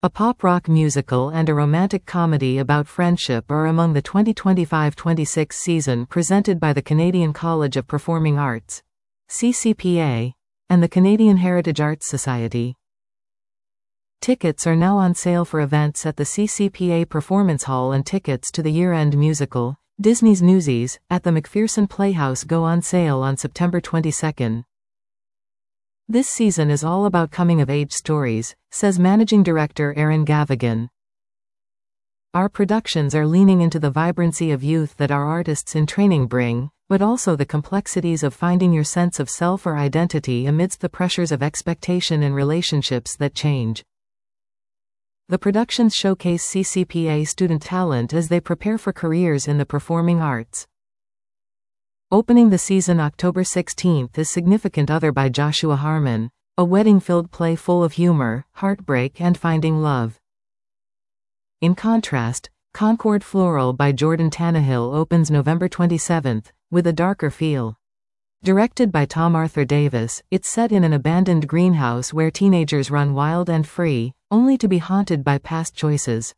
A pop-rock musical and a romantic comedy about friendship are among the 2025-26 season presented by the Canadian College of Performing Arts, CCPA, and the Canadian Heritage Arts Society. Tickets are now on sale for events at the CCPA Performance Hall, and tickets to the year-end musical, Disney's Newsies, at the McPherson Playhouse go on sale on September 22. This season is all about coming-of-age stories, says Managing Director Aaron Gavigan. Our productions are leaning into the vibrancy of youth that our artists in training bring, but also the complexities of finding your sense of self or identity amidst the pressures of expectation and relationships that change. The productions showcase CCPA student talent as they prepare for careers in the performing arts. Opening the season October 16 is Significant Other by Joshua Harmon, a wedding-filled play full of humor, heartbreak and finding love. In contrast, Concord Floral by Jordan Tannehill opens November 27, with a darker feel. Directed by Tom Arthur Davis, it's set in an abandoned greenhouse where teenagers run wild and free, only to be haunted by past choices.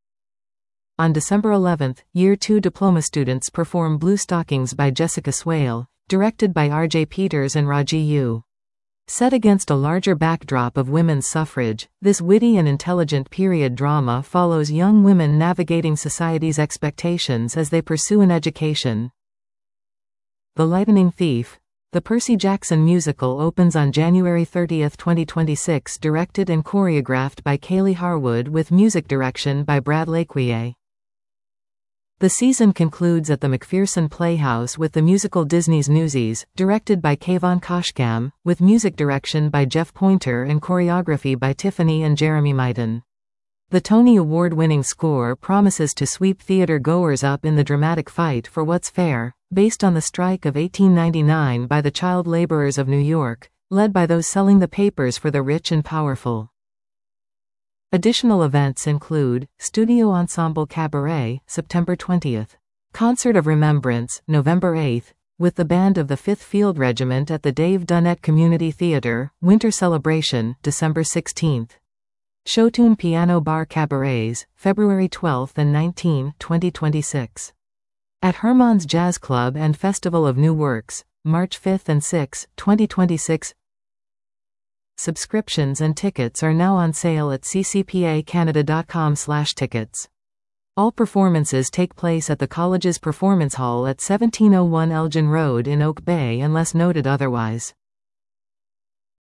On December 11, Year 2 diploma students perform Blue Stockings by Jessica Swale, directed by R.J. Peters and Raji Yu. Set against a larger backdrop of women's suffrage, this witty and intelligent period drama follows young women navigating society's expectations as they pursue an education. The Lightning Thief, the Percy Jackson musical, opens on January 30, 2026, directed and choreographed by Kaylee Harwood with music direction by Brad Laquier. The season concludes at the McPherson Playhouse with the musical Disney's Newsies, directed by Kayvon Koshkam, with music direction by Jeff Pointer and choreography by Tiffany and Jeremy Maiden. The Tony Award-winning score promises to sweep theater-goers up in the dramatic fight for what's fair, based on the strike of 1899 by the child laborers of New York, led by those selling the papers for the rich and powerful. Additional events include Studio Ensemble Cabaret, September 20, Concert of Remembrance, November 8, with the band of the 5th Field Regiment at the Dave Dunnett Community Theatre, Winter Celebration, December 16. Showtune Piano Bar Cabarets, February 12 and 19, 2026. At Herman's Jazz Club and Festival of New Works, March 5 and 6, 2026. Subscriptions and tickets are now on sale at ccpacanada.com/tickets. All performances take place at the college's Performance Hall at 1701 Elgin Road in Oak Bay unless noted otherwise.